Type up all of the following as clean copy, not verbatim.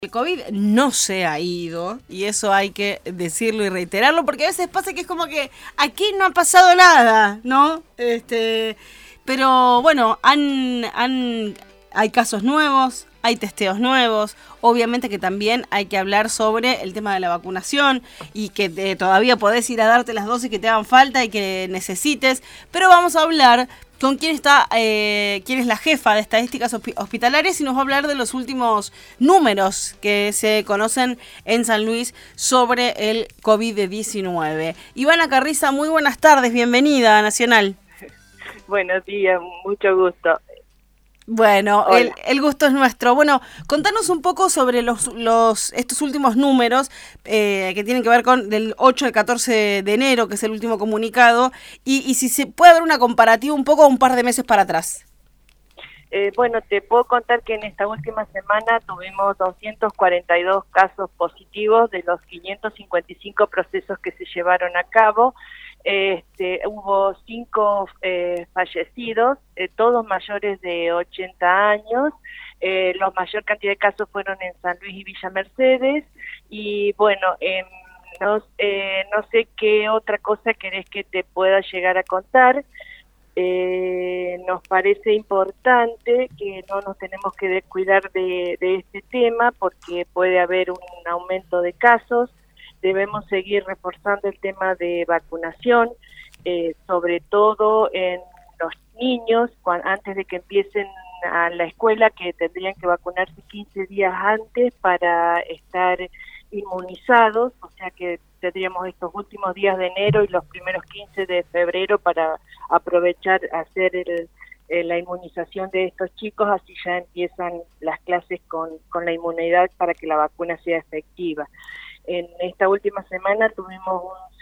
El COVID no se ha ido, y eso hay que decirlo y reiterarlo, porque a veces pasa que es como que aquí no ha pasado nada, ¿no? Pero bueno, hay casos nuevos, hay testeos nuevos, obviamente que también hay que hablar sobre el tema de la vacunación y que todavía podés ir a darte las dosis que te hagan falta y que necesites, pero vamos a hablar con quién es la jefa de estadísticas hospitalarias y nos va a hablar de los últimos números que se conocen en San Luis sobre el COVID-19. Ivana Carriza, muy buenas tardes, bienvenida a Nacional. Buenos días, mucho gusto. Bueno, el gusto es nuestro. Bueno, contanos un poco sobre estos últimos números que tienen que ver con del 8 al 14 de enero, que es el último comunicado, y si se puede ver una comparativa un poco un par de meses para atrás. Bueno, te puedo contar que en esta última semana tuvimos 242 casos positivos de los 555 procesos que se llevaron a cabo. Hubo 5 fallecidos, todos mayores de 80 años. La mayor cantidad de casos fueron en San Luis y Villa Mercedes. Y bueno, no sé qué otra cosa querés que te pueda llegar a contar. Nos parece importante que no nos tenemos que descuidar de este tema porque puede haber un aumento de casos. Debemos seguir reforzando el tema de vacunación, sobre todo en los niños, antes de que empiecen a la escuela, que tendrían que vacunarse 15 días antes para estar inmunizados, o sea que tendríamos estos últimos días de enero y los primeros 15 de febrero para aprovechar hacer la inmunización de estos chicos, así ya empiezan las clases con la inmunidad para que la vacuna sea efectiva. En esta última semana tuvimos un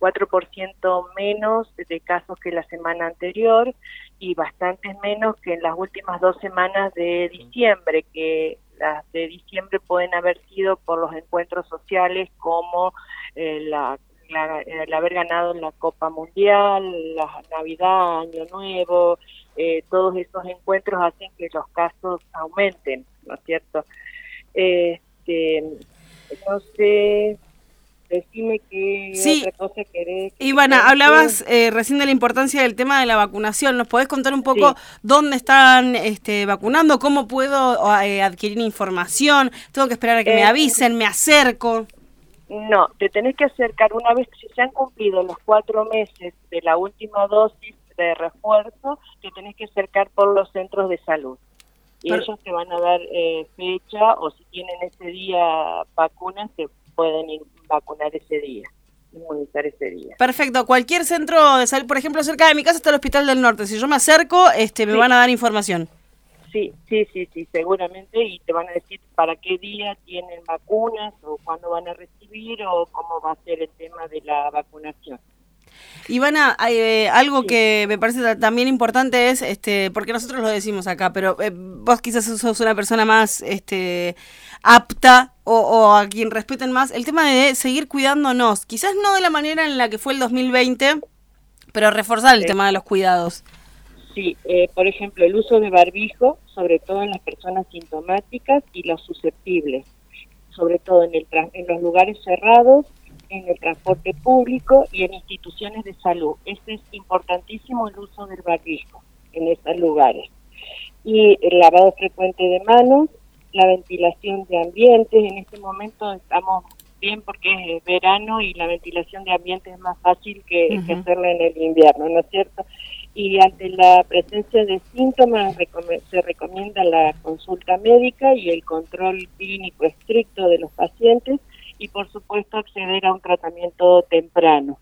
64% menos de casos que la semana anterior y bastantes menos que en las últimas 2 semanas de diciembre, que las de diciembre pueden haber sido por los encuentros sociales como el haber ganado la Copa Mundial, la Navidad, Año Nuevo, todos esos encuentros hacen que los casos aumenten, ¿no es cierto? No sé, decime qué otra cosa querés. Ivana, hablabas recién de la importancia del tema de la vacunación. ¿Nos podés contar un poco dónde están vacunando? ¿Cómo puedo adquirir información? ¿Tengo que esperar a que me avisen? ¿Me acerco? No, te tenés que acercar una vez que se han cumplido los 4 meses de la última dosis de refuerzo, te tenés que acercar por los centros de salud. Y ellos te van a dar fecha, o si tienen ese día vacunas, te pueden vacunar ese día, inmunizar ese día. Perfecto. Cualquier centro de salud, por ejemplo, cerca de mi casa está el Hospital del Norte. Si yo me acerco, me van a dar información. Sí, seguramente, y te van a decir para qué día tienen vacunas, o cuándo van a recibir, o cómo va a ser el tema de la vacunación. Ivana, algo que me parece también importante es, porque nosotros lo decimos acá, pero vos quizás sos una persona más apta o a quien respeten más, el tema de seguir cuidándonos, quizás no de la manera en la que fue el 2020, pero reforzar el tema de los cuidados. Sí, por ejemplo, el uso de barbijo, sobre todo en las personas sintomáticas y los susceptibles, sobre todo en los lugares cerrados, en el transporte público y en instituciones de salud. Es importantísimo el uso del barbijo en esos lugares. Y el lavado frecuente de manos, la ventilación de ambientes. En este momento estamos bien porque es verano y la ventilación de ambientes es más fácil que hacerla en el invierno, ¿no es cierto? Y ante la presencia de síntomas se recomienda la consulta médica y el control clínico estricto de los pacientes, y por supuesto acceder a un tratamiento temprano.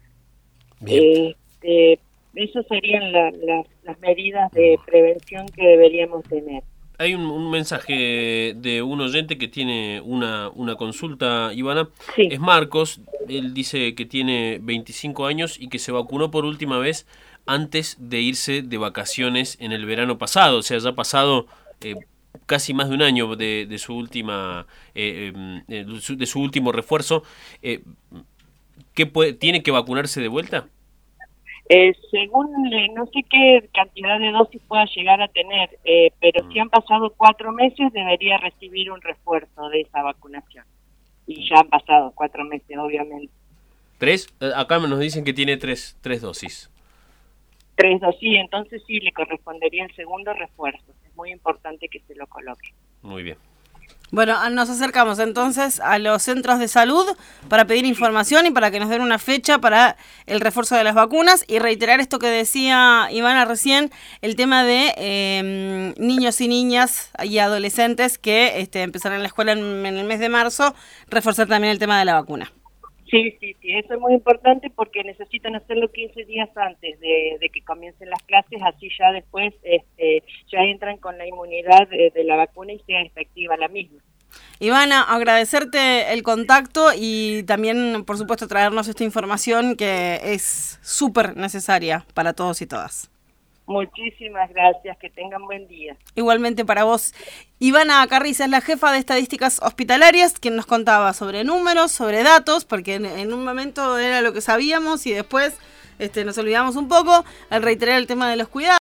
Esas serían las medidas de prevención que deberíamos tener. Hay un mensaje de un oyente que tiene una consulta, Ivana. Sí. Es Marcos. Él dice que tiene 25 años y que se vacunó por última vez antes de irse de vacaciones en el verano pasado. O sea, ya ha pasado casi más de un año de su última de su último refuerzo. ¿Tiene que vacunarse de vuelta? Según, no sé qué cantidad de dosis pueda llegar a tener, pero si han pasado 4 meses debería recibir un refuerzo de esa vacunación. Y ya han pasado 4 meses, obviamente. ¿3? Acá nos dicen que tiene tres dosis. 3 dosis, entonces sí le correspondería el segundo refuerzo. Es muy importante que se lo coloque. Muy bien. Bueno, nos acercamos entonces a los centros de salud para pedir información y para que nos den una fecha para el refuerzo de las vacunas y reiterar esto que decía Ivana recién, el tema de niños y niñas y adolescentes que empezarán la escuela en el mes de marzo, reforzar también el tema de la vacuna. Sí, eso es muy importante porque necesitan hacerlo 15 días antes de que comiencen las clases, así ya después ya entran con la inmunidad de la vacuna y sea efectiva la misma. Ivana, agradecerte el contacto y también, por supuesto, traernos esta información que es súper necesaria para todos y todas. Muchísimas gracias, que tengan buen día. Igualmente para vos. Ivana Carriza es la jefa de estadísticas hospitalarias, quien nos contaba sobre números, sobre datos, porque en un momento era lo que sabíamos y después nos olvidamos un poco al reiterar el tema de los cuidados.